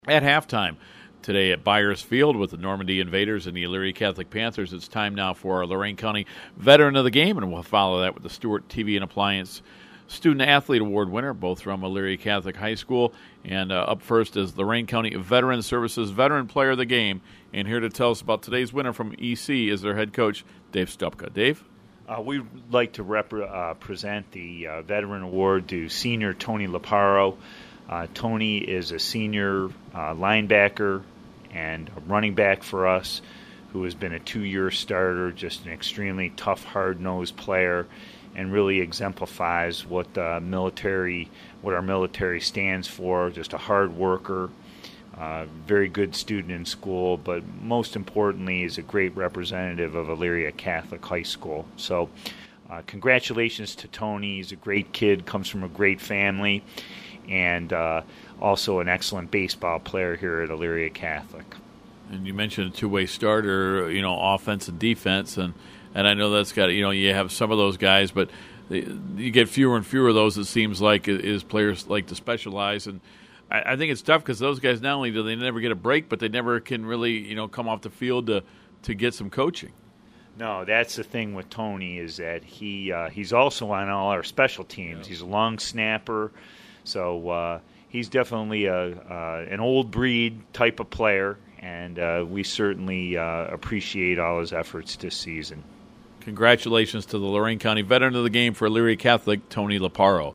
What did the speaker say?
at halftime today at Byers Field with the Normandy Invaders and the Elyria Catholic Panthers. It's time now for our Lorain County Veteran of the Game, and we'll follow that with the Stewart TV and Appliance Student Athlete Award winner, both from Elyria Catholic High School. And up first is Lorain County Veteran Services Veteran Player of the Game. And here to tell us about today's winner from EC is their head coach, Dave Stupka. Dave? We'd like to present the Veteran Award to Senior Tony Laparo. Tony is a senior linebacker and a running back for us who has been a 2-year starter, just an extremely tough, hard-nosed player, and really exemplifies what our military stands for, just a hard worker, very good student in school, but most importantly is a great representative of Elyria Catholic High School. So congratulations to Tony. He's a great kid, comes from a great family, and also an excellent baseball player here at Elyria Catholic. And you mentioned a two-way starter, offense and defense, and I know that's got, you have some of those guys, but you get fewer and fewer of those, it seems like, as players like to specialize. And I think it's tough because those guys, not only do they never get a break, but they never can really, come off the field to get some coaching. No, that's the thing with Tony is that he's also on all our special teams. Yeah. He's a long snapper, so he's definitely an old breed type of player, and we certainly appreciate all his efforts this season. Congratulations to the Lorain County Veteran of the Game for Elyria Catholic, Tony Laparo.